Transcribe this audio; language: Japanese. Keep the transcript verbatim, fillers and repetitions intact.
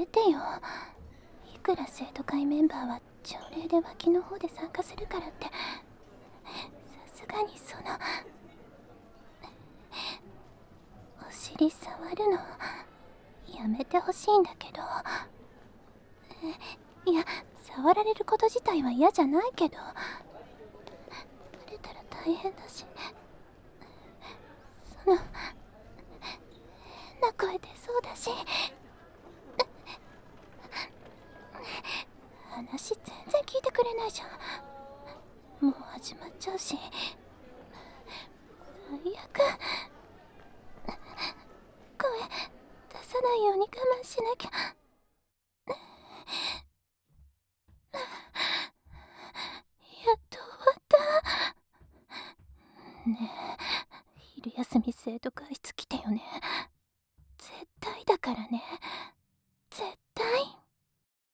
めてよ。いくら生徒会メンバーは朝礼で脇の方で参加するからってさすがにそのお尻触るのやめてほしいんだけど。いや、触られること自体は嫌じゃないけど、バレたら大変だし、その変な声出そうだし、話全然聞いてくれないじゃん。もう始まっちゃうし、最悪。声出さないように我慢しなきゃ。やっと終わった。ねえ、昼休み生徒会室来てよね。